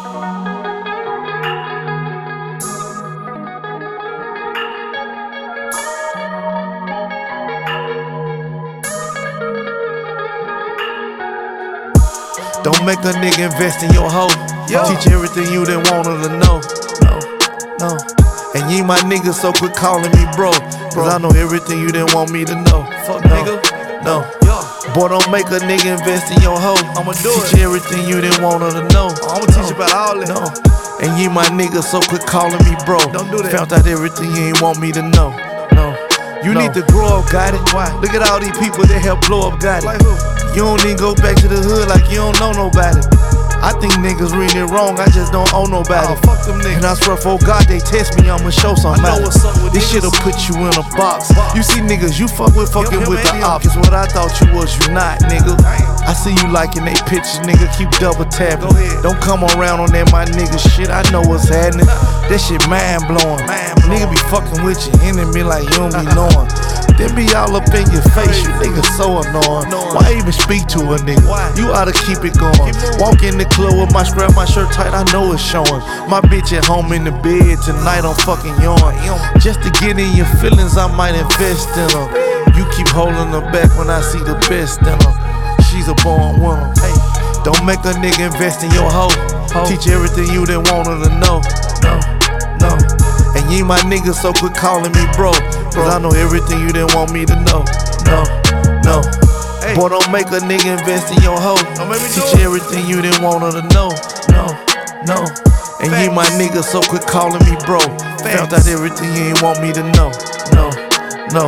Don't make a nigga invest in your hoe. Teach everything you didn't want her to know. No. And you ain't my nigga, so quit calling me bro. Cause I know everything you didn't want me to know. Fuck nigga. No. Boy, don't make a nigga invest in your hoe. I'ma do Teach you everything you didn't want her to know. I'ma teach you about all that. No. And you ain't my nigga, so quit calling me bro. Don't do that. Found out everything you ain't want me to know. No. You need to grow up, got it. Why? Look at all these people that help blow up, got it. Like who? You don't even go back to the hood like you don't know nobody. I think niggas reading it wrong, I just don't owe nobody. Fuck them niggas. And I swear for God, they test me, I'ma show somebody. I know what's up with this niggas. shit'll put you in a box. You see niggas, you fuck with fucking with the ops. It's what I thought you was, you not, nigga. I see you liking they pictures, nigga, keep double tapping. Go ahead. Don't come around on that my nigga shit, I know what's happening. That shit mind blowing. Nigga be fucking with your enemy like you don't be knowing. Then be all up in your face, you niggas so annoying. Why even speak to a nigga? You oughta keep it going. Walk in the club with my scrap, my shirt tight, I know it's showing. My bitch at home in the bed tonight, I'm fucking yawn. Just to get in your feelings, I might invest in her. You keep holding her back when I see the best in her. She's a born woman. Hey, don't make a nigga invest in your hoe. Teach everything you didn't want her to know. No. And you ain't my nigga, so quit calling me bro. Cause I know everything you didn't want me to know. No. Hey. Boy, don't make a nigga invest in your hoe. Teach you everything you didn't want her to know. No. And you ain't my nigga, so quit calling me bro. Found out everything you ain't want me to know. No.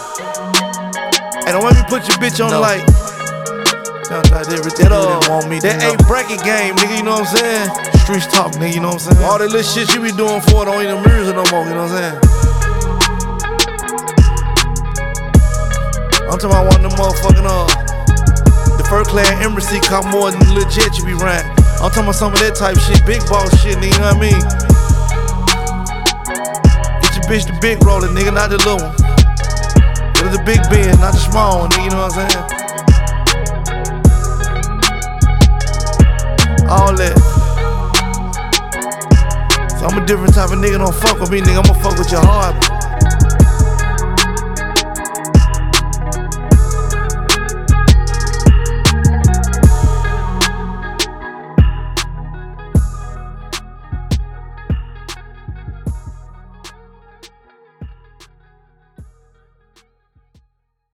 Hey, don't let me put your bitch on like. Found out everything you didn't want me to know. That ain't bracket game, nigga, you know what I'm saying? Streets talk, nigga, you know what I'm saying? All that little shit you be doing for it don't even music no more, you know what I'm saying? I'm talking about one of them motherfucking the first class Embassy cost more than the little jet you be riding. I'm talking about some of that type shit, big boss shit, nigga, you know what I mean? Get your bitch the big roller, nigga, not the little one. Get the big bin, not the small one, nigga, you know what I'm saying? All that. So I'm a different type of nigga, don't fuck with me, nigga, I'ma fuck with your heart.